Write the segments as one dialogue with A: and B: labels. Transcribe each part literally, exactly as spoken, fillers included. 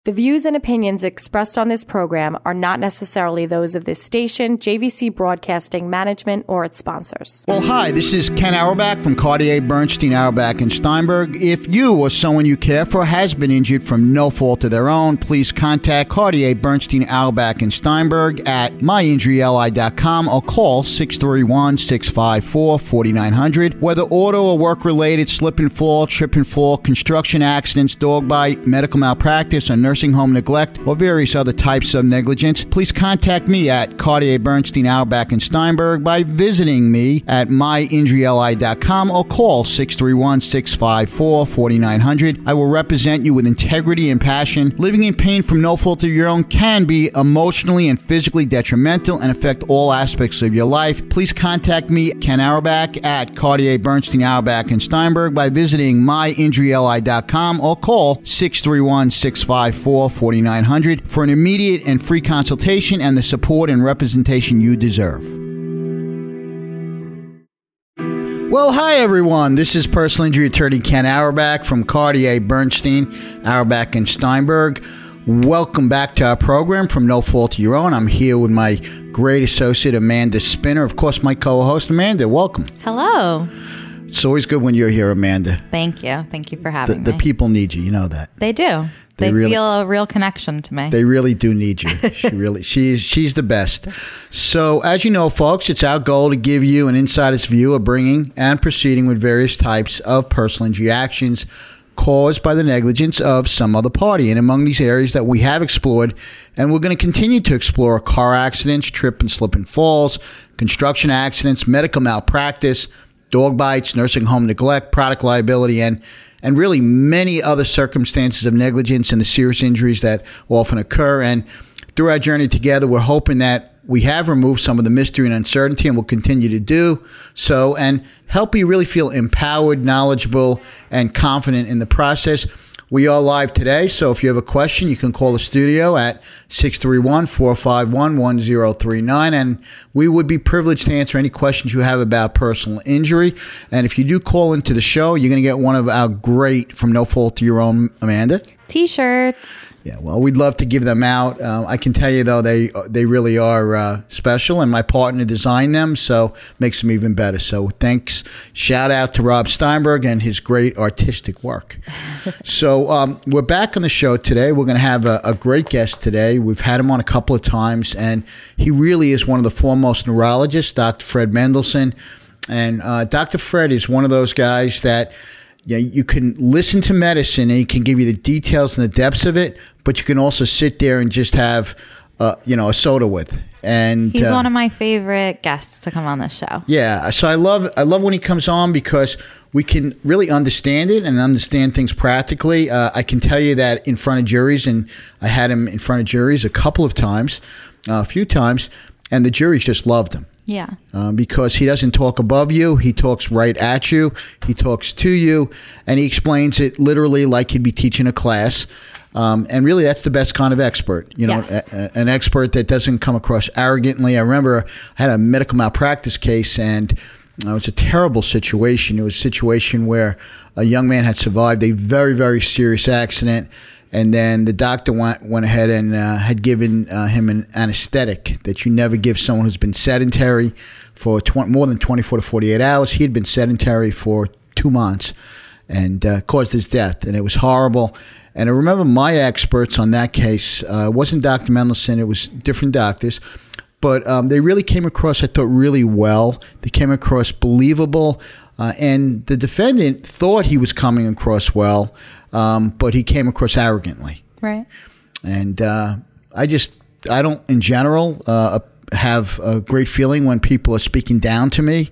A: The views and opinions expressed on this program are not necessarily those of this station, J V C Broadcasting Management, or its sponsors.
B: Well, hi, this is Ken Auerbach from Cartier Bernstein, Auerbach and Steinberg. If you or someone you care for has been injured from no fault of their own, please contact Cartier Bernstein, Auerbach and Steinberg at my injury L I dot com or call six three one, six five four, four nine zero zero. Whether auto or work-related, slip and fall, trip and fall, construction accidents, dog bite, medical malpractice, or nursing home neglect, or various other types of negligence, please contact me at Cartier Bernstein, Auerbach and Steinberg by visiting me at my injury L I dot com or call six three one, six five four, four nine zero zero. I will represent you with integrity and passion. Living in pain from no fault of your own can be emotionally and physically detrimental and affect all aspects of your life. Please contact me, Ken Auerbach, at Cartier Bernstein, Auerbach and Steinberg by visiting my injury L I dot com or call six three one, six five four, four nine zero zero for an immediate and free consultation and the support and representation you deserve. Well, hi, everyone. This is personal injury attorney Ken Auerbach from Cartier Bernstein, Auerbach and Steinberg. Welcome back to our program, From No Fault of Your Own. I'm here with my great associate, Amanda Spinner. Of course, my co-host, Amanda. Welcome.
C: Hello.
B: It's always good when you're here, Amanda.
C: Thank you. Thank you for having
B: the,
C: me.
B: The people need you. You know that.
C: They do. They, they really, feel a real connection to me.
B: They really do need you. She really, she's she's the best. So, as you know, folks, it's our goal to give you an insider's view of bringing and proceeding with various types of personal injury actions caused by the negligence of some other party. And among these areas that we have explored, and we're going to continue to explore, car accidents, trip and slip and falls, construction accidents, medical malpractice, dog bites, nursing home neglect, product liability, and and really many other circumstances of negligence and the serious injuries that often occur. And through our journey together, we're hoping that we have removed some of the mystery and uncertainty, and will continue to do so, and help you really feel empowered, knowledgeable, and confident in the process. We are live today, so if you have a question, you can call the studio at six three one, four five one, one zero three nine, and we would be privileged to answer any questions you have about personal injury. And if you do call into the show, you're going to get one of our great From No Fault to Your Own, Amanda,
C: T-shirts.
B: Yeah, well, we'd love to give them out. Uh, I can tell you, though, they they really are uh, special, and my partner designed them, so makes them even better. So thanks. Shout out to Rob Steinberg and his great artistic work. So um, we're back on the show today. We're going to have a, a great guest today. We've had him on a couple of times, and he really is one of the foremost neurologists, Doctor Fred Mendelsohn. And uh, Doctor Fred is one of those guys that Yeah, you can listen to medicine and he can give you the details and the depths of it, but you can also sit there and just have, uh, you know, a soda with. And
C: he's
B: uh,
C: one of my favorite guests to come on this show.
B: Yeah, so I love I love when he comes on because we can really understand it and understand things practically. Uh, I can tell you that in front of juries, and I had him in front of juries a couple of times, uh, a few times, and the juries just loved him.
C: Yeah.
B: Uh, because he doesn't talk above you. He talks right at you. He talks to you. And he explains it literally like he'd be teaching a class. Um, and really, that's the best kind of expert. You know,
C: yes.
B: a, a, an expert that doesn't come across arrogantly. I remember I had a medical malpractice case, and uh, it was a terrible situation. It was a situation where a young man had survived a very, very serious accident. And then the doctor went went ahead and uh, had given uh, him an anesthetic that you never give someone who's been sedentary for tw- more than twenty-four to forty-eight hours. He had been sedentary for two months and uh, caused his death. And it was horrible. And I remember my experts on that case, uh, it wasn't Doctor Mendelsohn, it was different doctors. But um, they really came across, I thought, really well. They came across believable. Uh, and the defendant thought he was coming across well, um, but he came across arrogantly.
C: Right.
B: And uh, I just, I don't, in general, uh, have a great feeling when people are speaking down to me,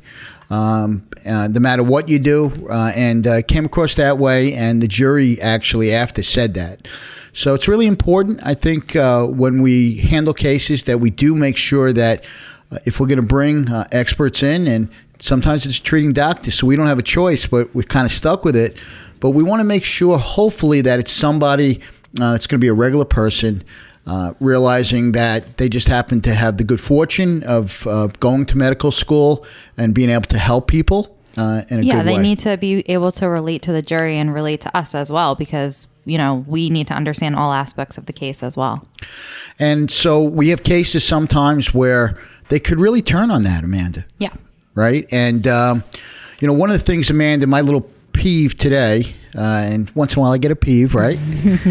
B: um, uh, no matter what you do. Uh, and uh, came across that way, and the jury actually after said that. So it's really important, I think, uh, when we handle cases that we do make sure that uh, if we're going to bring uh, experts in, and sometimes it's treating doctors, so we don't have a choice, but we're kind of stuck with it. But we want to make sure, hopefully, that it's somebody uh, that's going to be a regular person, uh, realizing that they just happen to have the good fortune of uh, going to medical school and being able to help people uh, in a
C: yeah,
B: good way.
C: Yeah, they need to be able to relate to the jury and relate to us as well, because you know, we need to understand all aspects of the case as well.
B: And so we have cases sometimes where they could really turn on that, Amanda.
C: Yeah.
B: Right. And, um, you know, one of the things, Amanda, my little peeve today, uh, and once in a while I get a peeve, right?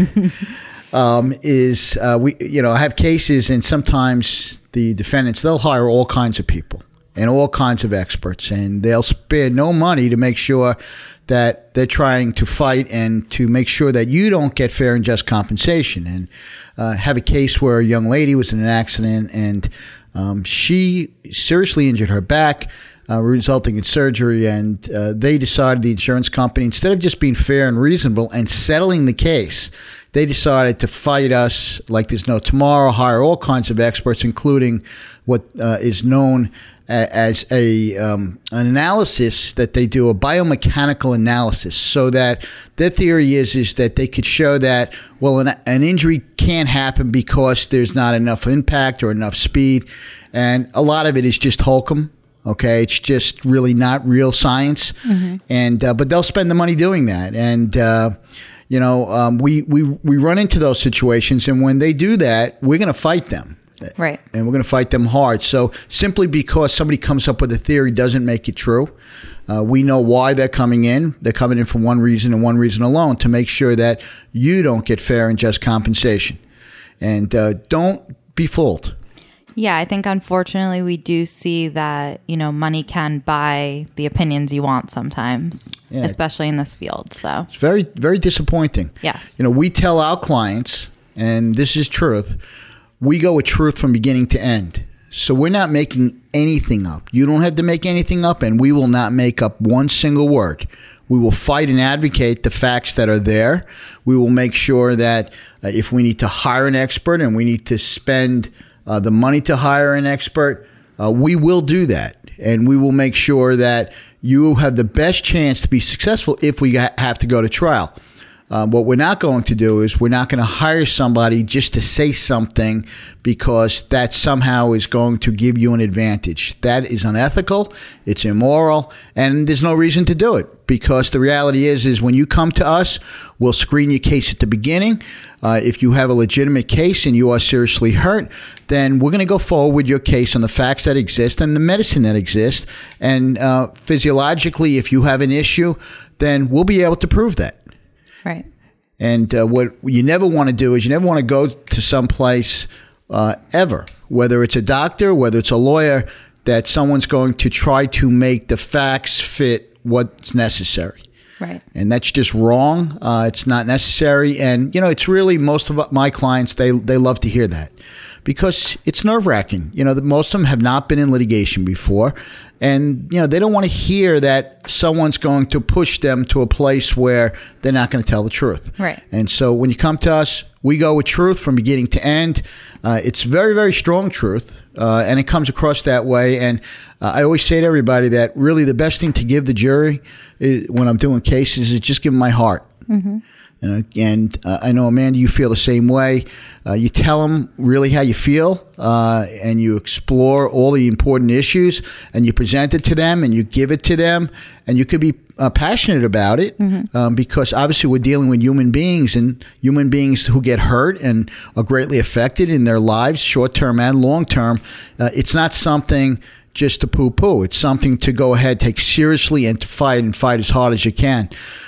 B: um, is uh, we, you know, I have cases, and sometimes the defendants, they'll hire all kinds of people and all kinds of experts, and they'll spare no money to make sure that they're trying to fight and to make sure that you don't get fair and just compensation. And uh, have a case where a young lady was in an accident, and um, she seriously injured her back, uh, resulting in surgery. And uh, they decided, the insurance company, instead of just being fair and reasonable and settling the case, they decided to fight us like there's no tomorrow, hire all kinds of experts, including what uh, is known as a um, an analysis that they do, a biomechanical analysis, so that their theory is is that they could show that, well, an, an injury can't happen because there's not enough impact or enough speed. And a lot of it is just hokum. Okay, it's just really not real science. Mm-hmm. And uh, but they'll spend the money doing that. And uh, you know, um, we we we run into those situations, and when they do that, we're going to fight them.
C: Right.
B: And we're going to fight them hard. So simply because somebody comes up with a theory doesn't make it true. Uh, we know why they're coming in. They're coming in for one reason and one reason alone, to make sure that you don't get fair and just compensation. And uh, don't be fooled.
C: Yeah, I think unfortunately we do see that, you know, money can buy the opinions you want sometimes, yeah. especially in this field. So
B: it's very, very disappointing.
C: Yes.
B: You know, we tell our clients, and this is truth, we go with truth from beginning to end. So we're not making anything up. You don't have to make anything up, and we will not make up one single word. We will fight and advocate the facts that are there. We will make sure that uh, if we need to hire an expert and we need to spend uh, the money to hire an expert, uh, we will do that. And we will make sure that you have the best chance to be successful if we ha- have to go to trial. Uh, what we're not going to do is we're not going to hire somebody just to say something because that somehow is going to give you an advantage. That is unethical, it's immoral, and there's no reason to do it, because the reality is is when you come to us, we'll screen your case at the beginning. Uh, if you have a legitimate case and you are seriously hurt, then we're going to go forward with your case on the facts that exist and the medicine that exists. And uh, physiologically, if you have an issue, then we'll be able to prove that.
C: Right.
B: And uh, what you never want to do is you never want to go to some place uh, ever, whether it's a doctor, whether it's a lawyer, that someone's going to try to make the facts fit what's necessary.
C: Right.
B: And that's just wrong. Uh, it's not necessary. And, you know, it's really, most of my clients, they they love to hear that, because it's nerve-wracking. You know, the, most of them have not been in litigation before. And, you know, they don't want to hear that someone's going to push them to a place where they're not going to tell the truth.
C: Right.
B: And so when you come to us, we go with truth from beginning to end. Uh, it's very, very strong truth, uh, and it comes across that way. And uh, I always say to everybody that really the best thing to give the jury is, when I'm doing cases, is just give them my heart. Mm-hmm. You know, and uh, I know, Amanda, you feel the same way. Uh, you tell them really how you feel, uh, and you explore all the important issues, and you present it to them, and you give it to them, and you could be uh, passionate about it, mm-hmm. um, because obviously we're dealing with human beings, and human beings who get hurt and are greatly affected in their lives, short-term and long-term. Uh, it's not something just to poo-poo. It's something to go ahead, take seriously, and to fight, and fight as hard as you can.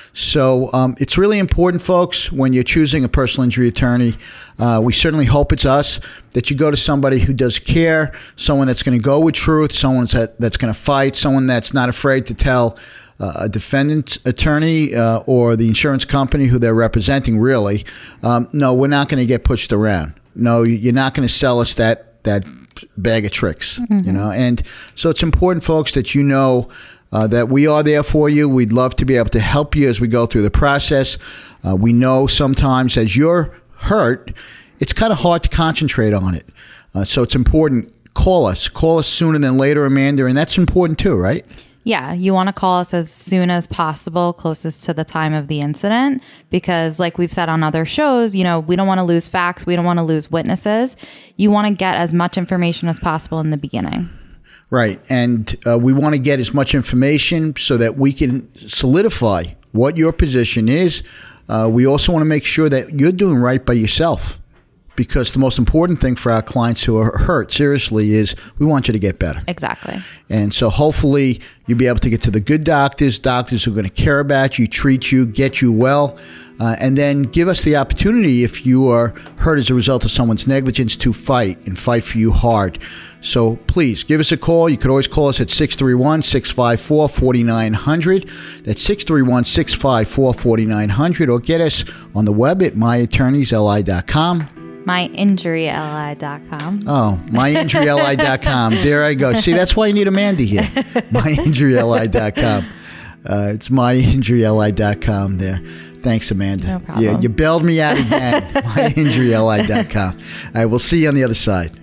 B: So um, it's really important, folks, when you're choosing a personal injury attorney. Uh, we certainly hope it's us, that you go to somebody who does care, someone that's going to go with truth, someone that, that's going to fight, someone that's not afraid to tell uh, a defendant's attorney uh, or the insurance company who they're representing, really, um, no, we're not going to get pushed around. No, you're not going to sell us that that bag of tricks, mm-hmm. you know. And so it's important, folks, that you know Uh, that we are there for you. We'd love to be able to help you as we go through the process. Uh, we know sometimes as you're hurt, it's kind of hard to concentrate on it. Uh, so it's important. Call us. Call us sooner than later, Amanda, and that's important too, right?
C: Yeah, you want to call us as soon as possible, closest to the time of the incident, because like we've said on other shows, you know, we don't want to lose facts. We don't want to lose witnesses. You want to get as much information as possible in the beginning.
B: Right. And uh, we want to get as much information so that we can solidify what your position is, uh, we also want to make sure that you're doing right by yourself. Because the most important thing for our clients who are hurt seriously is we want you to get better.
C: Exactly.
B: And so hopefully you'll be able to get to the good doctors, doctors who are going to care about you, treat you, get you well, uh, and then give us the opportunity, if you are hurt as a result of someone's negligence, to fight and fight for you hard. So please give us a call. You could always call us at six three one, six five four, four nine zero zero. That's six three one, six five four, four nine zero zero. Or get us on the web at my attorneys l i dot com.
C: my injury l i dot com.
B: Oh, my injury l i dot com. There I go. See, that's why you need Amanda here. my injury l i dot com. Uh, it's my injury l i dot com there. Thanks, Amanda.
C: No problem.
B: Yeah, you bailed me out again. my injury l i dot com. All right, we'll see you on the other side.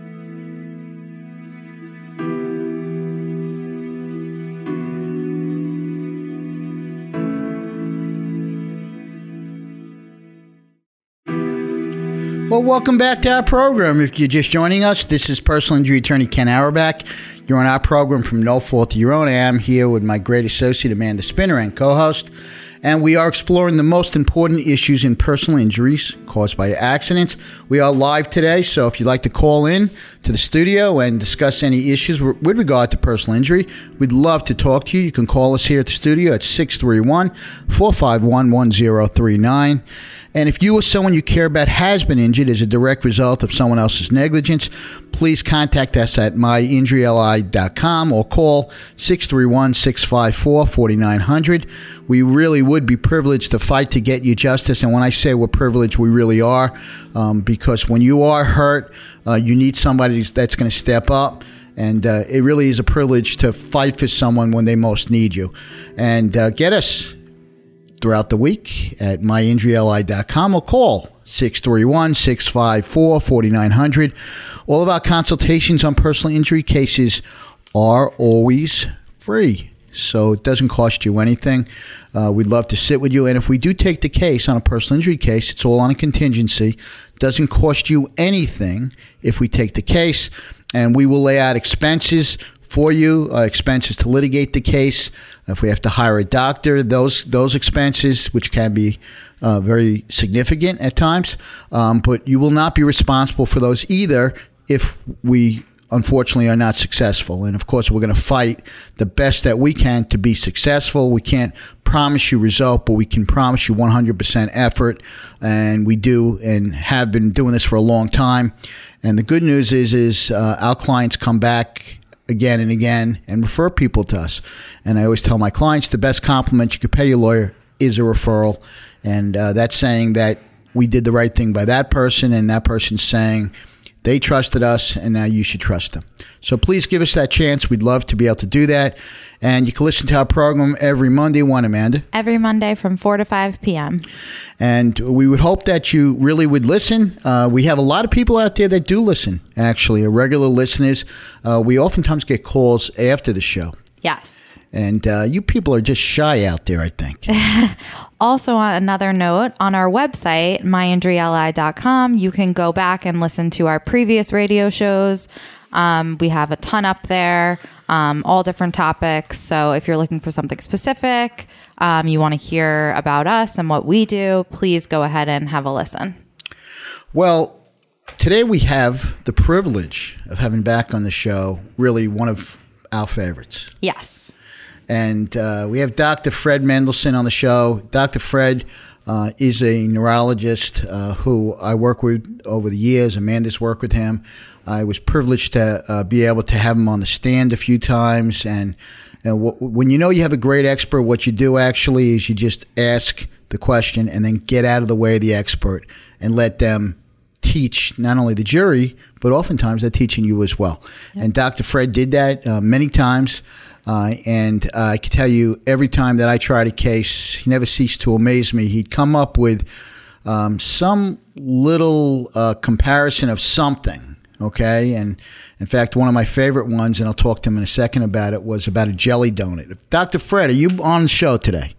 B: Well, welcome back to our program. If you're just joining us, this is personal injury attorney Ken Auerbach. You're on our program from No Fault of Your Own. I am here with my great associate Amanda Spinner and co-host, and we are exploring the most important issues in personal injuries caused by accidents. We are live today, so if you'd like to call in to the studio and discuss any issues with regard to personal injury, we'd love to talk to you. You can call us here at the studio at six three one, four five one, one zero three nine. And if you or someone you care about has been injured as a direct result of someone else's negligence, please contact us at my injury l i dot com or call six three one, six five four, four nine zero zero. We really would be privileged to fight to get you justice. And when I say we're privileged, we really are, um, because when you are hurt, uh, you need somebody that's going to step up. And uh, it really is a privilege to fight for someone when they most need you. And uh, get us throughout the week at my injury l i dot com or call six three one, six five four, four nine zero zero. All of our consultations on personal injury cases are always free, so it doesn't cost you anything. Uh, we'd love to sit with you, and if we do take the case on a personal injury case, it's all on a contingency. It doesn't cost you anything if we take the case, and we will lay out expenses for you, uh, expenses to litigate the case. If we have to hire a doctor, those those expenses, which can be uh, very significant at times, um, but you will not be responsible for those either if we unfortunately are not successful. And of course, we're going to fight the best that we can to be successful. We can't promise you result, but we can promise you one hundred percent effort, and we do and have been doing this for a long time. And the good news is, is uh, our clients come back again and again and refer people to us. And I always tell my clients the best compliment you could pay your lawyer is a referral. And uh, that's saying that we did the right thing by that person, and that person's saying they trusted us, and now you should trust them. So please give us that chance. We'd love to be able to do that. And you can listen to our program every Monday. When, Amanda?
C: Every Monday from four to five p.m.
B: And we would hope that you really would listen. Uh, we have a lot of people out there that do listen, actually, are regular listeners. Uh, we oftentimes get calls after the show.
C: Yes.
B: And uh, you people are just shy out there, I think.
C: Also, on another note, on our website, my injury l i dot com, you can go back and listen to our previous radio shows. Um, we have a ton up there, um, all different topics. So if you're looking for something specific, um, you want to hear about us and what we do, please go ahead and have a listen.
B: Well, today we have the privilege of having back on the show really one of our favorites.
C: Yes.
B: And uh, we have Doctor Fred Mendelson on the show. Doctor Fred uh, is a neurologist uh, who I work with over the years. Amanda's worked with him. I was privileged to uh, be able to have him on the stand a few times. And you know, w- when you know you have a great expert, what you do actually is you just ask the question and then get out of the way of the expert and let them teach not only the jury, but oftentimes they're teaching you as well. Yep. And Doctor Fred did that uh, many times. Uh, and uh, I can tell you, every time that I tried a case, he never ceased to amaze me. He'd come up with um, some little uh, comparison of something, okay? And in fact, one of my favorite ones, and I'll talk to him in a second about it, was about a jelly donut. Doctor Fred, are you on the show today?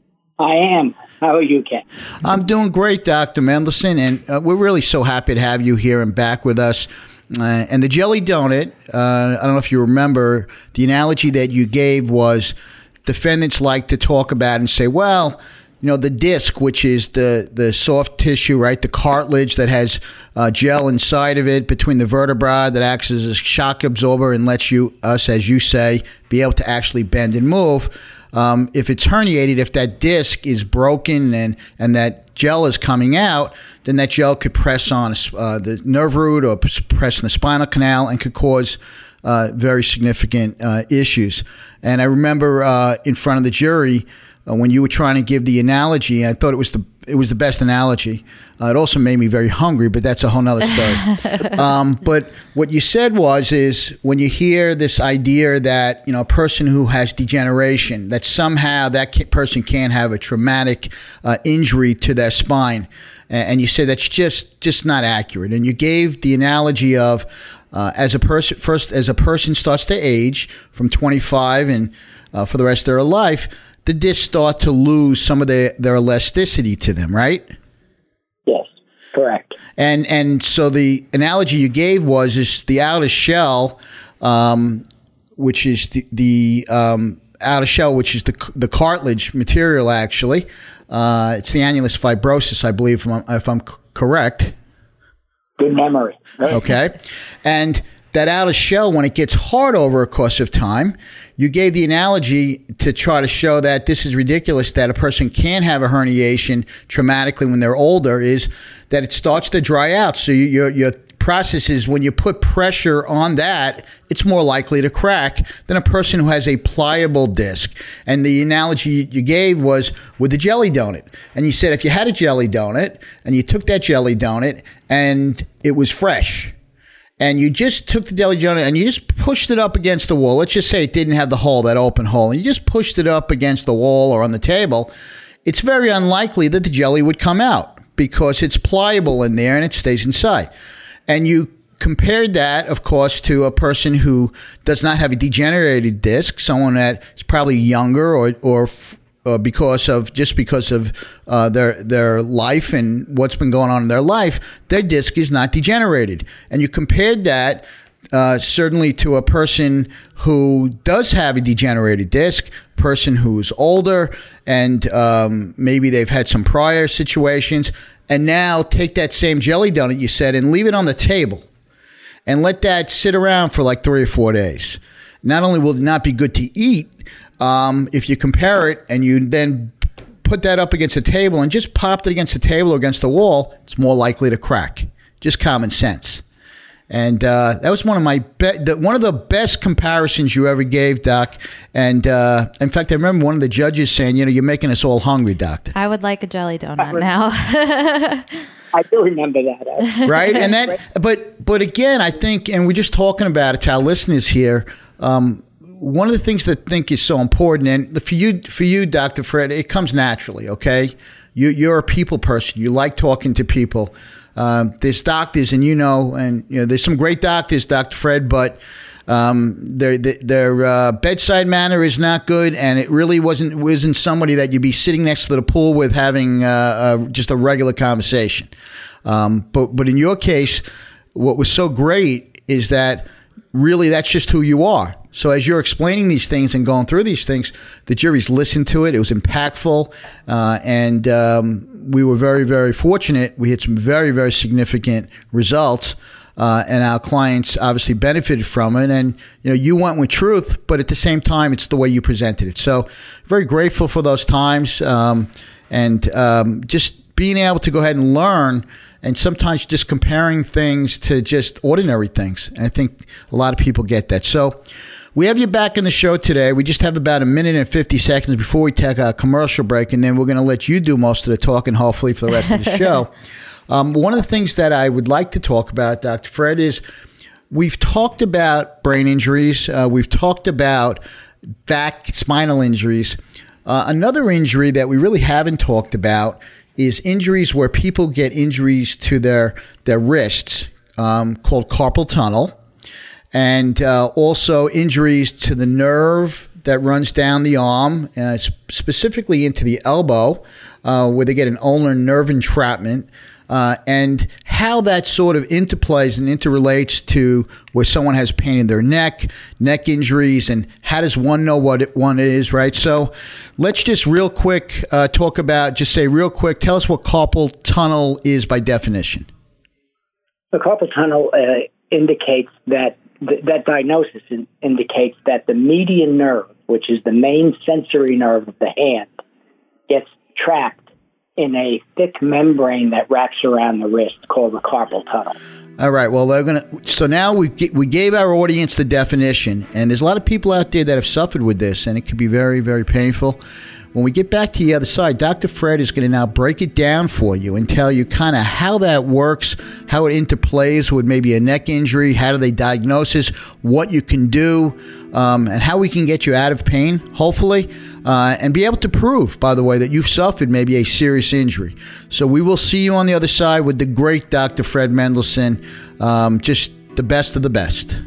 D: I am. How are you, Ken?
B: I'm doing great, Doctor Mendelson, and uh, we're really so happy to have you here and back with us. Uh, and the jelly donut, uh, I don't know if you remember, the analogy that you gave was defendants like to talk about and say, well, you know, the disc, which is the, the soft tissue, right? The cartilage that has uh, gel inside of it between the vertebrae that acts as a shock absorber and lets you, us, as you say, be able to actually bend and move. Um, if it's herniated, if that disc is broken and, and that gel is coming out, then that gel could press on uh, the nerve root or press in the spinal canal and could cause uh, very significant uh, issues. And I remember uh, in front of the jury uh, when you were trying to give the analogy, I thought it was the it was the best analogy. Uh, it also made me very hungry, but that's a whole nother story. um, but what you said was, is when you hear this idea that, you know, a person who has degeneration, that somehow that ca- person can have a traumatic uh, injury to their spine. And, and you say that's just, just not accurate. And you gave the analogy of, uh, as a person, first, as a person starts to age from twenty-five and uh, for the rest of their life, the discs start to lose some of their, their elasticity to them, right?
D: Yes, correct.
B: And and so the analogy you gave was is the outer shell, um, which is the, the um, outer shell, which is the the cartilage material. Actually, uh, it's the annulus fibrosus, I believe, if I'm, if I'm correct.
D: Good memory.
B: Okay, and that outer shell, when it gets hard over a course of time, you gave the analogy to try to show that this is ridiculous, that a person can have a herniation traumatically when they're older, is that it starts to dry out. So you, your, your process is when you put pressure on that, it's more likely to crack than a person who has a pliable disc. And the analogy you gave was with the jelly donut. And you said if you had a jelly donut and you took that jelly donut and it was fresh, and you just took the jelly donut and you just pushed it up against the wall. Let's just say it didn't have the hole, that open hole. And you just pushed it up against the wall or on the table. It's very unlikely that the jelly would come out because it's pliable in there and it stays inside. And you compared that, of course, to a person who does not have a degenerated disc, someone that is probably younger or, or Uh, because of just because of uh, their their life and what's been going on in their life, their disc is not degenerated. And you compared that uh, certainly to a person who does have a degenerated disc, person who's older, and um, maybe they've had some prior situations. And now take that same jelly donut you said and leave it on the table and let that sit around for like three or four days. Not only will it not be good to eat, Um, if you compare it and you then put that up against a table and just popped it against the table or against the wall, it's more likely to crack. Just common sense. And uh, that was one of my be- the, one of the best comparisons you ever gave, Doc. And uh, in fact, I remember one of the judges saying, "You know, you're making us all hungry, Doctor."
C: I would like a jelly donut now.
D: I do remember that.
B: Right, and that, but but again, I think, and we're just talking about it to our listeners here. Um, One of the things that I think is so important, and for you, for you, Doctor Fred, it comes naturally. Okay, you, you're a people person. You like talking to people. Uh, there's doctors, and you know, and you know, there's some great doctors, Doctor Fred, but um, their their uh, bedside manner is not good, and it really wasn't wasn't somebody that you'd be sitting next to the pool with having uh, uh, just a regular conversation. Um, but but in your case, what was so great is that really that's just who you are. So as you're explaining these things and going through these things, the jury's listened to it. It was impactful. Uh, and um, we were very, very fortunate. We had some very, very significant results. Uh, and our clients obviously benefited from it. And, you know, you went with truth, but at the same time, it's the way you presented it. So very grateful for those times. Um, and um, just being able to go ahead and learn, and sometimes just comparing things to just ordinary things. And I think a lot of people get that. So we have you back in the show today. We just have about a minute and fifty seconds before we take a commercial break, and then we're going to let you do most of the talking, hopefully, for the rest of the show. Um, one of the things that I would like to talk about, Doctor Fred, is we've talked about brain injuries. Uh, we've talked about back spinal injuries. Uh, another injury that we really haven't talked about is injuries where people get injuries to their, their wrists, um, called carpal tunnel. And uh, also injuries to the nerve that runs down the arm, uh, specifically into the elbow, uh, where they get an ulnar nerve entrapment. uh, and how that sort of interplays and interrelates to where someone has pain in their neck, neck injuries, and how does one know what it, one is, right? So let's just real quick uh, talk about, just say real quick, tell us what carpal tunnel is by definition.
D: The carpal tunnel uh, indicates that th- that diagnosis in- indicates that the median nerve, which is the main sensory nerve of the hand, gets trapped in a thick membrane that wraps around the wrist called the carpal tunnel.
B: All right. Well, they're gonna. So now we we gave our audience the definition, and there's a lot of people out there that have suffered with this, and it can be very, very painful. When we get back to the other side, Doctor Fred is going to now break it down for you and tell you kind of how that works, how it interplays with maybe a neck injury, how do they diagnose it, what you can do, um, and how we can get you out of pain, hopefully, uh, and be able to prove, by the way, that you've suffered maybe a serious injury. So we will see you on the other side with the great Doctor Fred Mendelsohn, um, just the best of the best.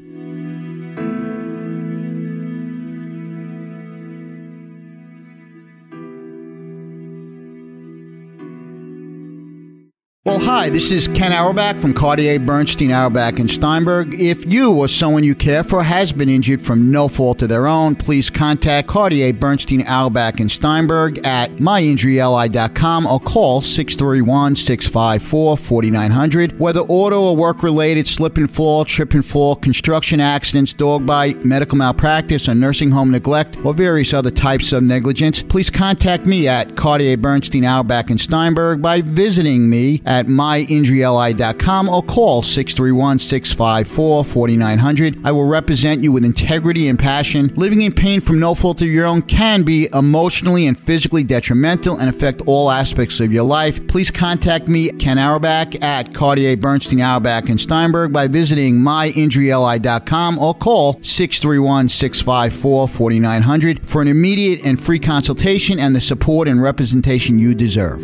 B: Well, hi, this is Ken Auerbach from Cartier Bernstein, Auerbach and Steinberg. If you or someone you care for has been injured from no fault of their own, please contact Cartier Bernstein, Auerbach and Steinberg at my injury L I dot com or call six three one, six five four, four nine zero zero. Whether auto or work-related, slip and fall, trip and fall, construction accidents, dog bite, medical malpractice, or nursing home neglect, or various other types of negligence, please contact me at Cartier Bernstein, Auerbach and Steinberg by visiting me at at my injury L I dot com or call six three one, six five four, four nine zero zero. I will represent you with integrity and passion. Living in pain from no fault of your own can be emotionally and physically detrimental and affect all aspects of your life. Please contact me, Ken Auerbach, at Cartier Bernstein, Auerbach and Steinberg by visiting my injury L I dot com or call six three one, six five four, four nine zero zero for an immediate and free consultation and the support and representation you deserve.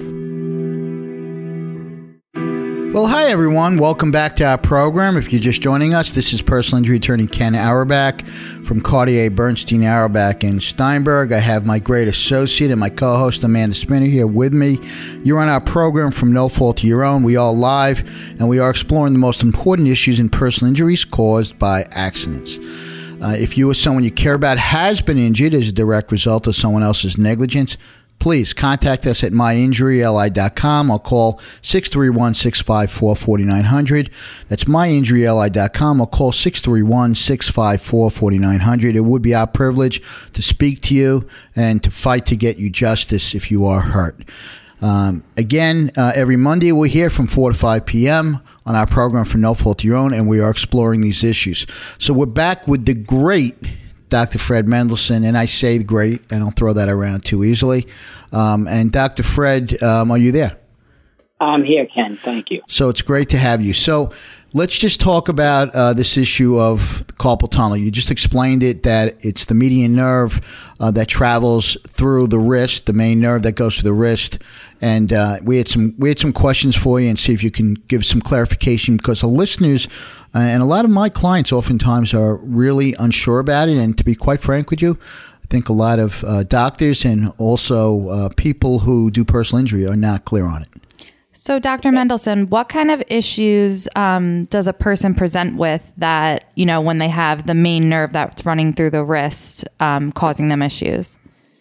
B: Well, hi, everyone. Welcome back to our program. If you're just joining us, this is personal injury attorney Ken Auerbach from Cartier Bernstein, Auerbach and Steinberg. I have my great associate and my co-host, Amanda Spinner, here with me. You're on our program From No Fault to Your Own. We are live, and we are exploring the most important issues in personal injuries caused by accidents. Uh, if you or someone you care about has been injured as a direct result of someone else's negligence, please contact us at my injury L I dot com or call six three one, six five four, four nine zero zero. That's my injury L I dot com or call six three one, six five four, four nine zero zero. It would be our privilege to speak to you and to fight to get you justice if you are hurt. Um, again, uh, every Monday we're here from four to five p.m. on our program For No Fault to Your Own, and we are exploring these issues. So we're back with the great Doctor Fred Mendelsohn, and I say great, I don't throw that around too easily. Um, and Doctor Fred, um, are you there?
D: I'm here, Ken. Thank you.
B: So it's great to have you. So let's just talk about uh, this issue of carpal tunnel. You just explained it, that it's the median nerve uh, that travels through the wrist, the main nerve that goes to the wrist. And uh, we had some we had some questions for you and see if you can give some clarification, because the listeners uh, and a lot of my clients oftentimes are really unsure about it. And to be quite frank with you, I think a lot of uh, doctors and also uh, people who do personal injury are not clear on it.
C: So, Doctor Mendelsohn, what kind of issues um, does a person present with that, you know, when they have the main nerve that's running through the wrist um, causing them issues?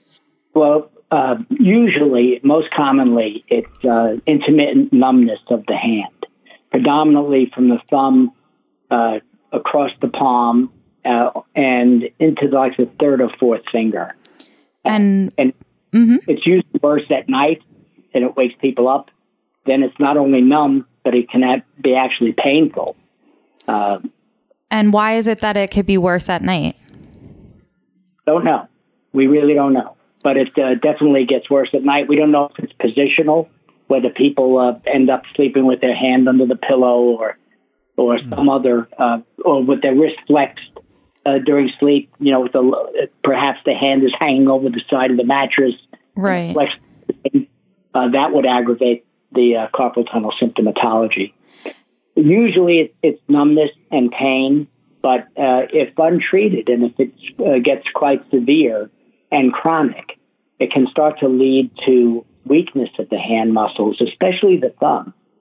D: Well, uh, usually, most commonly, it's uh, intermittent numbness of the hand, predominantly from the thumb uh, across the palm uh, and into like the third or fourth finger.
C: And,
D: and
C: mm-hmm.
D: It's usually worse at night, and it wakes people up. Then it's not only numb, but it can be actually painful. Uh,
C: and why is it that it could be worse at night?
D: Don't know. We really don't know. But it uh, definitely gets worse at night. We don't know if it's positional, whether people uh, end up sleeping with their hand under the pillow or or mm. some other, uh, or with their wrist flexed uh, during sleep. You know, with the, perhaps the hand is hanging over the side of the mattress.
C: Right.
D: Uh, that would aggravate the uh, carpal tunnel symptomatology. Usually it, it's numbness and pain, but uh, if untreated and if it uh, gets quite severe and chronic, it can start to lead to weakness of the hand muscles, especially the thumb.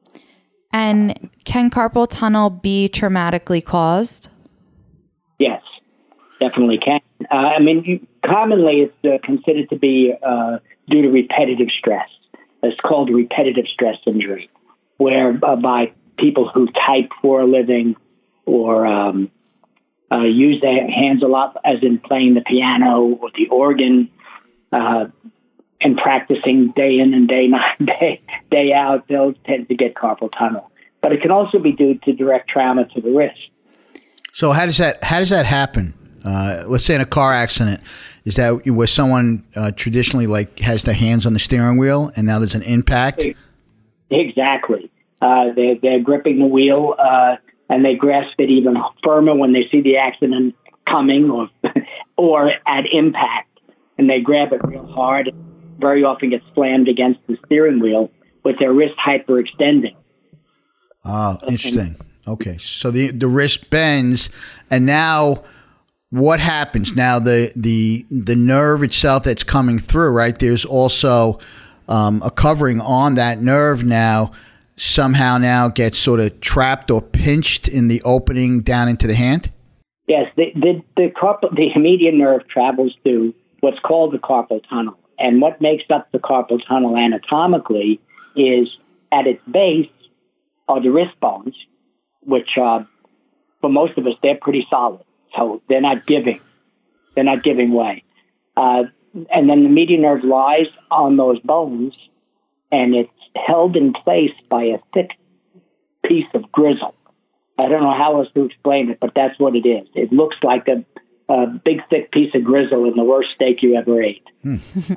C: And can carpal tunnel be traumatically caused?
D: Yes, definitely can. Uh, I mean, you, commonly it's uh, considered to be uh, due to repetitive stress. It's called repetitive stress injury, where uh, by people who type for a living or um, uh, use their hands a lot, as in playing the piano or the organ, uh, and practicing day in and day not day day out, they'll tend to get carpal tunnel. But it can also be due to direct trauma to the wrist.
B: So how does that how does that happen? Uh, let's say in a car accident, is that where someone uh, traditionally like has their hands on the steering wheel and now there's an impact?
D: Exactly. Uh, they're, they're gripping the wheel uh, and they grasp it even firmer when they see the accident coming or or at impact, and they grab it real hard. Very often gets slammed against the steering wheel with their wrist hyperextending.
B: Oh, interesting. Okay, so the the wrist bends, and now what happens? Now the the the nerve itself that's coming through, right? There's also um, a covering on that nerve now. Somehow now gets sort of trapped or pinched in the opening down into the hand.
D: Yes, the the the, carpal, the median nerve travels through what's called the carpal tunnel. And what makes up the carpal tunnel anatomically is at its base are the wrist bones, which uh, for most of us, they're pretty solid. So they're not giving. They're not giving way. Uh, and then the median nerve lies on those bones, and it's held in place by a thick piece of grizzle. I don't know how else to explain it, but that's what it is. It looks like a a big, thick piece of grizzle in the worst steak you ever ate. Hmm.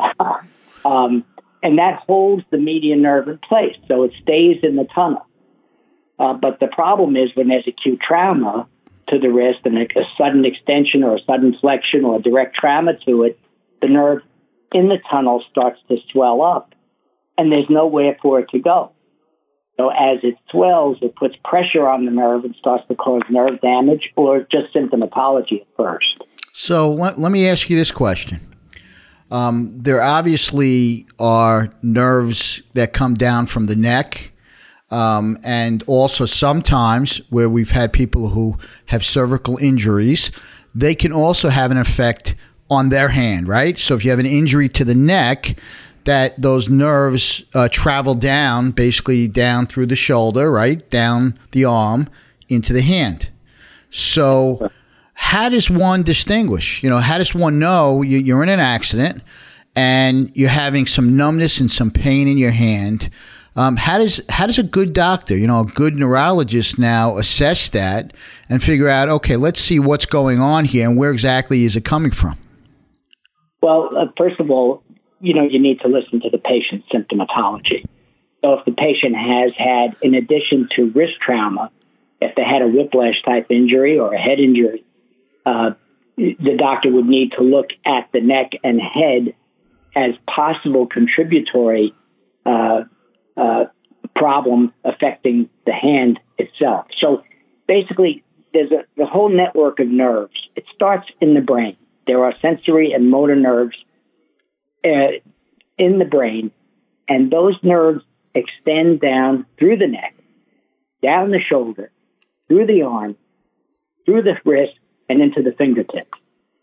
D: um, and that holds the median nerve in place, so it stays in the tunnel. Uh, but the problem is when there's acute trauma to the wrist and a, a sudden extension or a sudden flexion or a direct trauma to it, the nerve in the tunnel starts to swell up, and there's nowhere for it to go. So as it swells, it puts pressure on the nerve and starts to cause nerve damage or just symptomatology at first.
B: So let, let me ask you this question. Um, there obviously are nerves that come down from the neck, um, and also sometimes where we've had people who have cervical injuries, they can also have an effect on their hand, right? So if you have an injury to the neck, that those nerves uh, travel down, basically down through the shoulder, right, down the arm into the hand. So how does one distinguish? You know, how does one know you, you're in an accident and you're having some numbness and some pain in your hand? Um, how does how does a good doctor, you know, a good neurologist now assess that and figure out, okay, let's see what's going on here and where exactly is it coming from?
D: Well, uh, first of all, you know, you need to listen to the patient's symptomatology. So if the patient has had, in addition to wrist trauma, if they had a whiplash type injury or a head injury, uh, the doctor would need to look at the neck and head as possible contributory uh, uh, problem affecting the hand itself. So basically, there's a the whole network of nerves. It starts in the brain. There are sensory and motor nerves Uh, in the brain, and those nerves extend down through the neck, down the shoulder, through the arm, through the wrist, and into the fingertips.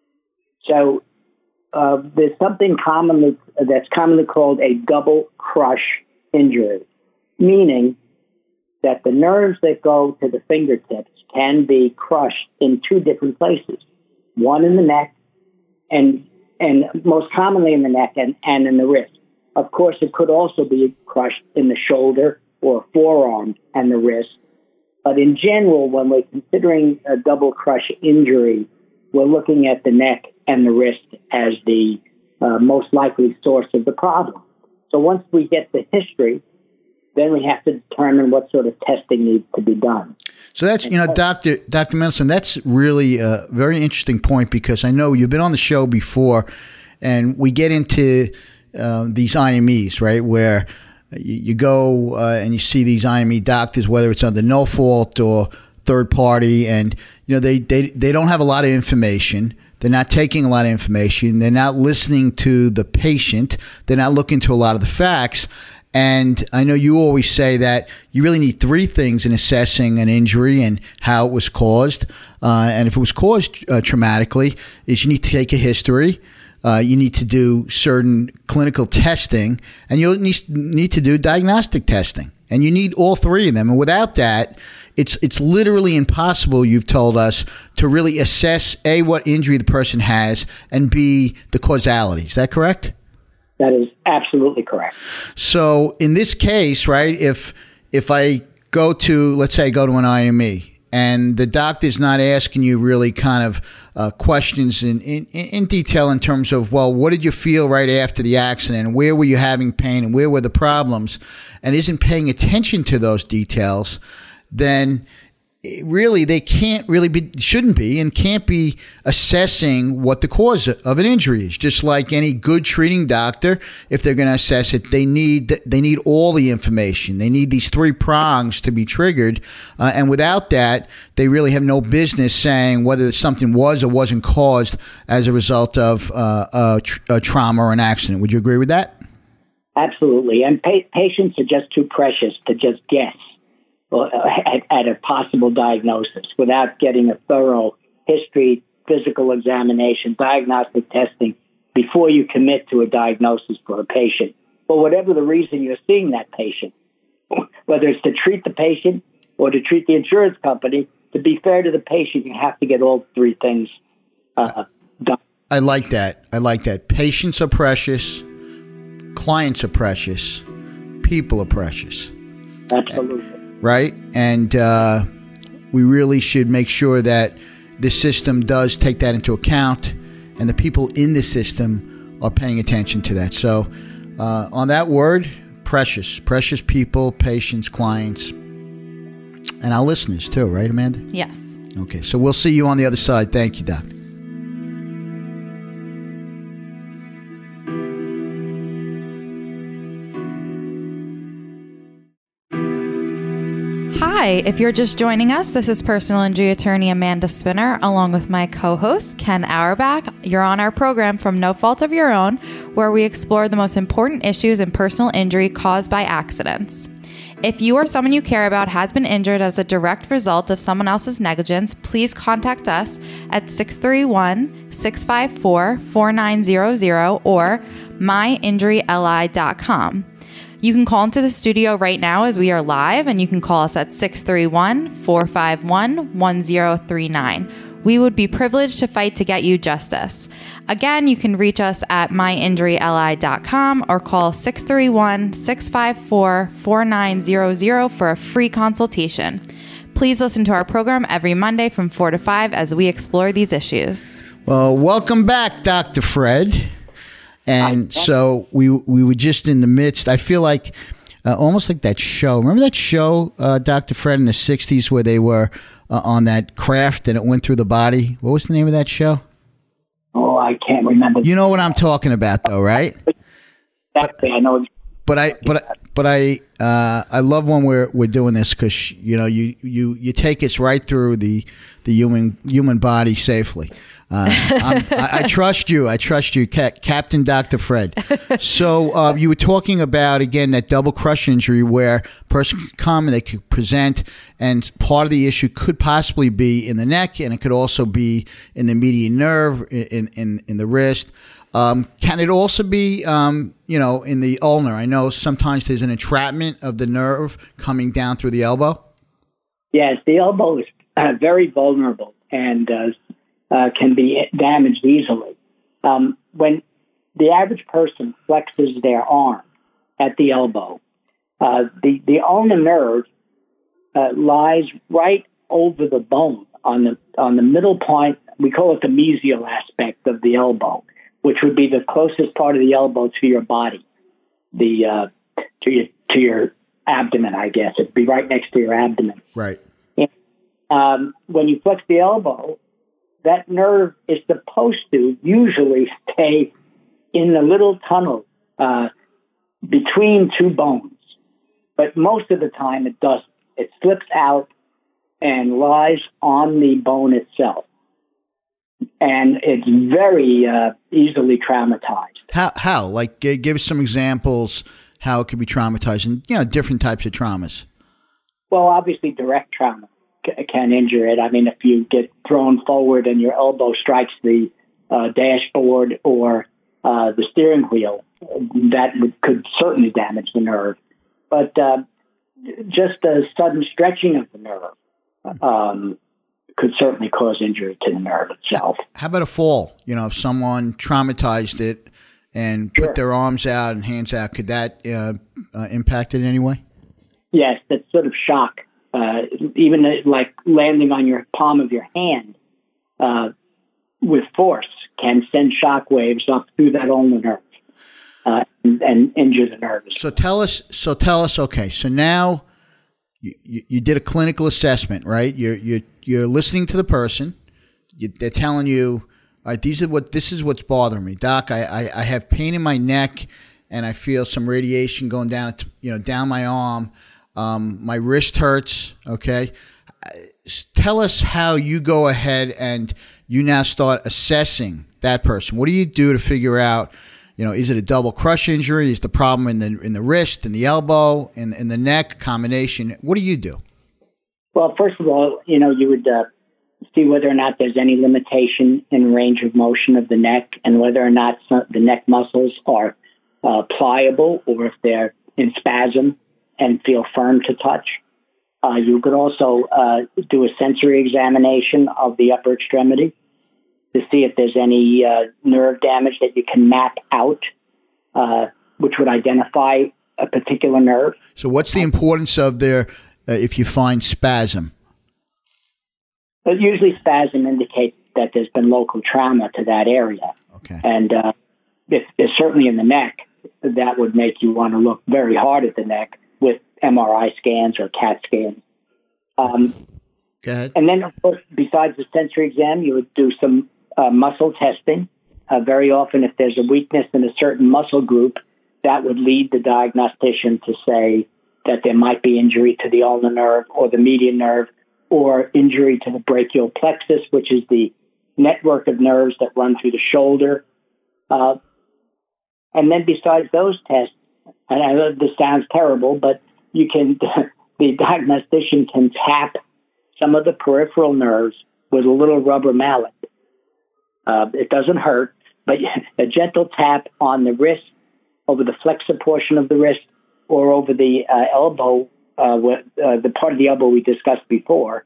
D: So uh, there's something commonly that's commonly called a double crush injury, meaning that the nerves that go to the fingertips can be crushed in two different places, one in the neck and and most commonly in the neck and, and in the wrist. Of course, it could also be crushed in the shoulder or forearm and the wrist. But in general, when we're considering a double crush injury, we're looking at the neck and the wrist as the uh, most likely source of the problem. So once we get the history, then we have to determine what sort of testing needs to be done.
B: So that's, you know, Doctor Doctor Mendelsohn, that's really a very interesting point, because I know you've been on the show before, and we get into uh, these I M Es, right, where you, you go uh, and you see these I M E doctors, whether it's under no fault or third party, and, you know, they, they, they don't have a lot of information. They're not taking a lot of information. They're not listening to the patient. They're not looking to a lot of the facts. And I know you always say that you really need three things in assessing an injury and how it was caused. Uh, and if it was caused uh, traumatically, is you need to take a history. Uh, you need to do certain clinical testing, and you'll need, need to do diagnostic testing. And you need all three of them. And without that, it's it's literally impossible, you've told us, to really assess, A, what injury the person has, and B, the causality. Is that correct?
D: That is absolutely correct.
B: So in this case, right, if if I go to, let's say I go to an I M E, and the doctor's not asking you really kind of uh, questions in, in, in detail in terms of, well, what did you feel right after the accident? And where were you having pain? And where were the problems? And isn't paying attention to those details, then it really they can't really be, shouldn't be, and can't be assessing what the cause of an injury is. Just like any good treating doctor, if they're going to assess it, they need they need all the information. They need these three prongs to be triggered, uh, and without that, they really have no business saying whether something was or wasn't caused as a result of uh, a, tr- a trauma or an accident. Would you agree with that?
D: Absolutely, and pa- patients are just too precious to just guess At, at a possible diagnosis without getting a thorough history, physical examination, diagnostic testing before you commit to a diagnosis for a patient. For whatever the reason you're seeing that patient, whether it's to treat the patient or to treat the insurance company, to be fair to the patient, you have to get all three things uh, done.
B: I like that. I like that. Patients are precious. Clients are precious. People are precious.
D: Absolutely.
B: Right? And uh, we really should make sure that the system does take that into account, and the people in the system are paying attention to that. So uh, on that word, precious, precious people, patients, clients, and our listeners too, right, Amanda?
C: Yes.
B: Okay, so we'll see you on the other side. Thank you, Doctor.
C: Hi, if you're just joining us, this is personal injury attorney Amanda Spinner, along with my co-host Ken Auerbach. You're on our program From No Fault of Your Own, where we explore the most important issues in personal injury caused by accidents. If you or someone you care about has been injured as a direct result of someone else's negligence, please contact us at six three one, six five four, four nine zero zero or my injury L I dot com. You can call into the studio right now as we are live, and you can call us at six three one, four five one, one zero three nine. We would be privileged to fight to get you justice. Again, you can reach us at my injury L I dot com or call six three one, six five four, four nine zero zero for a free consultation. Please listen to our program every Monday from four to five as we explore these issues.
B: Well, welcome back, Doctor Fred. And so we we were just in the midst. I feel like uh, almost like that show. Remember that show, uh, Doctor Fred, in the sixties where they were uh, on that craft and it went through the body? What was the name of that show?
D: Oh, I can't remember.
B: You know what I'm talking about, though, right?
D: Exactly, I know.
B: But I but but I uh, I love when we're we're doing this because you know you, you you take us right through the the human human body safely. Uh, I'm, I, I trust you. I trust you, Ca- Captain Doctor Fred. So uh, you were talking about, again, that double crush injury where a person could come and they could present, and part of the issue could possibly be in the neck, and it could also be in the median nerve, in in, in the wrist. Um, can it also be, um, you know, in the ulnar? I know sometimes there's an entrapment of the nerve coming down through the elbow.
D: Yes, the elbow is uh, very vulnerable and uh, uh, can be damaged easily. Um, when the average person flexes their arm at the elbow, uh, the, the ulnar nerve uh, lies right over the bone on the on the middle point. We call it the mesial aspect of the elbow, which would be the closest part of the elbow to your body, the uh, to your to your abdomen, I guess. It'd be right next to your abdomen.
B: Right.
D: And, um, when you flex the elbow, that nerve is supposed to usually stay in the little tunnel uh, between two bones, but most of the time it doesn't. It slips out and lies on the bone itself. And it's very uh, easily traumatized.
B: How? How? Like, g- give us some examples. how it could be traumatizing, you know, different types of traumas.
D: Well, obviously, direct trauma c- can injure it. I mean, if you get thrown forward and your elbow strikes the uh, dashboard or uh, the steering wheel, that would, could certainly damage the nerve. But uh, just a sudden stretching of the nerve um, could certainly cause injury to the nerve itself.
B: How about a fall? You know, if someone traumatized it and
D: Sure.
B: put their arms out and hands out, could that uh, uh, impact it in any way?
D: Yes, that sort of shock, uh, even like landing on your palm of your hand uh, with force, can send shock waves up through that ulnar nerve uh, and, and injure the nerves.
B: So tell us. So tell us. Okay. So now you, you, you did a clinical assessment, right? You're you're you're listening to the person. You, they're telling you, all right, these are what this is what's bothering me, Doc. I, I I have pain in my neck, and I feel some radiation going down, you know, down my arm. Um, my wrist hurts. Okay. Tell us how you go ahead and you now start assessing that person. What do you do to figure out, you know, is it a double crush injury? Is the problem in the in the wrist, in the elbow, in, in the neck, combination? What do you do?
D: Well, first of all, you know, you would uh, see whether or not there's any limitation in range of motion of the neck and whether or not some, the neck muscles are uh, pliable or if they're in spasm and feel firm to touch. Uh, you could also uh, do a sensory examination of the upper extremity to see if there's any uh, nerve damage that you can map out, uh, which would identify a particular nerve.
B: So what's the importance of their, uh, if you find spasm?
D: But usually spasm indicates that there's been local trauma to that area.
B: Okay.
D: And uh, if, if certainly in the neck, that would make you want to look very hard at the neck with M R I scans or CAT scans. Um,
B: Go ahead.
D: And then, of course, besides the sensory exam, you would do some uh, muscle testing. Uh, very often, if there's a weakness in a certain muscle group, that would lead the diagnostician to say that there might be injury to the ulnar nerve or the median nerve or injury to the brachial plexus, which is the network of nerves that run through the shoulder. Uh, and then besides those tests, and I know this sounds terrible, but you can, the diagnostician can tap some of the peripheral nerves with a little rubber mallet. Uh, it doesn't hurt, but a gentle tap on the wrist, over the flexor portion of the wrist, or over the uh, elbow, uh, with, uh, the part of the elbow we discussed before.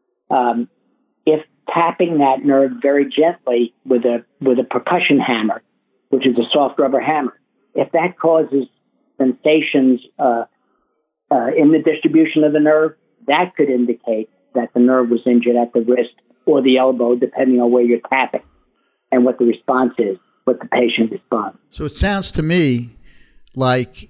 D: Um, if tapping that nerve very gently with a with a percussion hammer, which is a soft rubber hammer, if that causes sensations uh, uh, in the distribution of the nerve, that could indicate that the nerve was injured at the wrist or the elbow, depending on where you're tapping and what the response is, what the patient responds.
B: So it sounds to me like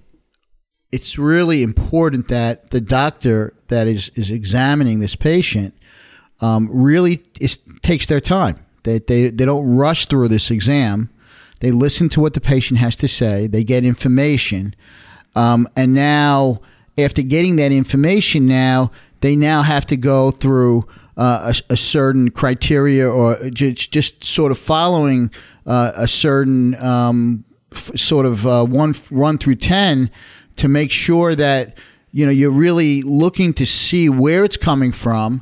B: it's really important that the doctor that is, is examining this patient um, really is, takes their time. They, they, they don't rush through this exam. They listen to what the patient has to say. They get information. Um, and now, after getting that information now, they now have to go through uh, a, a certain criteria or just, just sort of following uh, a certain um, f- sort of uh, one run through ten to make sure that, you know, you're really looking to see where it's coming from,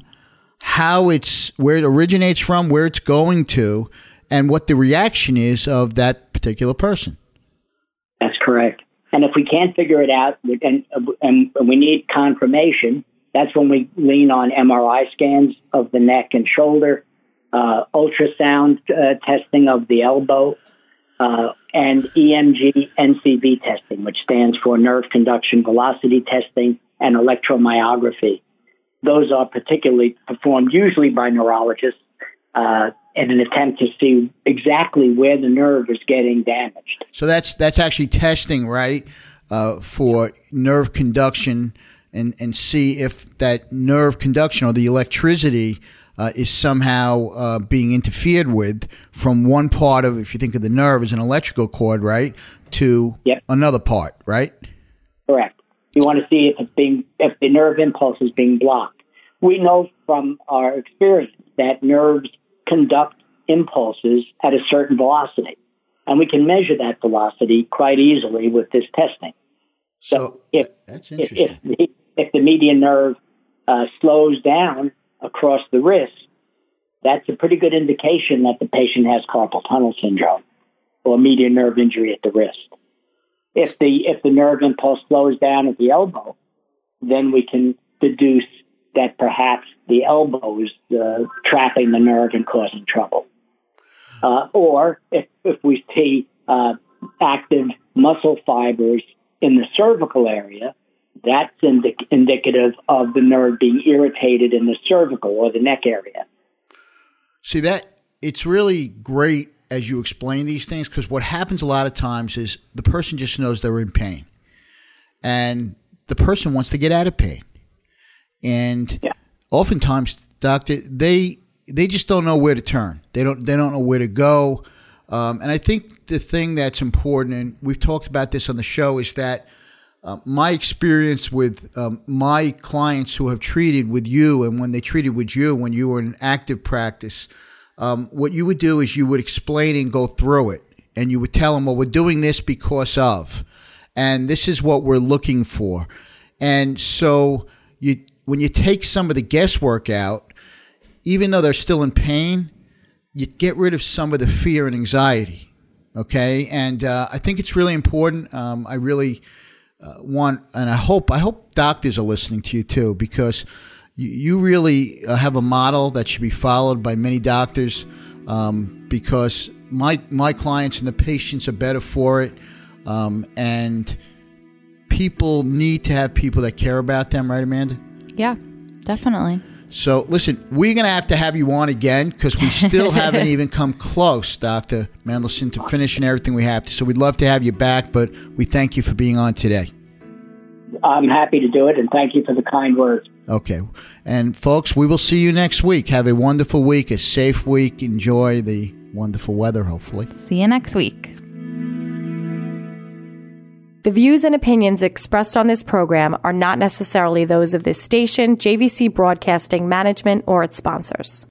B: how it's, where it originates from, where it's going to, and what the reaction is of that particular person.
D: That's correct. And if we can't figure it out and, and we need confirmation, that's when we lean on M R I scans of the neck and shoulder, uh, ultrasound uh, testing of the elbow, uh, and E M G N C V testing, which stands for nerve conduction velocity testing and electromyography. Those are particularly performed usually by neurologists uh, in an attempt to see exactly where the nerve is getting damaged.
B: So that's that's actually testing, right, uh, for nerve conduction and, and see if that nerve conduction or the electricity uh, is somehow uh, being interfered with from one part of, if you think of the nerve as an electrical cord, right, to
D: yep.
B: another part, right?
D: Correct. You want to see if it's being, if the nerve impulse is being blocked. We know from our experience that nerves conduct impulses at a certain velocity, and we can measure that velocity quite easily with this testing. So,
B: So
D: if
B: that's
D: if,
B: interesting.
D: if the if the median nerve uh, slows down across the wrist, that's a pretty good indication that the patient has carpal tunnel syndrome or median nerve injury at the wrist. If the if the nerve impulse slows down at the elbow, then we can deduce that perhaps the elbow is uh, trapping the nerve and causing trouble. Uh, or if, if we see uh, active muscle fibers in the cervical area, that's indic- indicative of the nerve being irritated in the cervical or the neck area.
B: See, that it's really great as you explain these things, because what happens a lot of times is the person just knows they're in pain, and the person wants to get out of pain. And
D: yeah.
B: oftentimes, doctor, they they just don't know where to turn. They don't they don't know where to go. Um, and I think the thing that's important, and we've talked about this on the show, is that uh, my experience with um, my clients who have treated with you, and when they treated with you when you were in active practice, um, what you would do is you would explain and go through it, and you would tell them, well, we're doing this because of, and this is what we're looking for. And so you, when you take some of the guesswork out, even though they're still in pain, you get rid of some of the fear and anxiety. Okay. And uh, I think it's really important. Um, I really uh, want, and I hope, I hope doctors are listening to you too, because you, you really uh, have a model that should be followed by many doctors, um, because my, my clients and the patients are better for it. Um, and people need to have people that care about them. Right, Amanda?
C: Yeah, definitely.
B: So, listen, we're going to have to have you on again, because we still haven't even come close, Doctor Mendelsohn, to finishing everything we have to. So we'd love to have you back, but we thank you for being on today.
D: I'm happy to do it, and thank you for the kind words.
B: Okay. And, folks, we will see you next week. Have a wonderful week, a safe week. Enjoy the wonderful weather, hopefully.
C: See you next week.
A: The views and opinions expressed on this program are not necessarily those of this station, J V C Broadcasting Management, or its sponsors.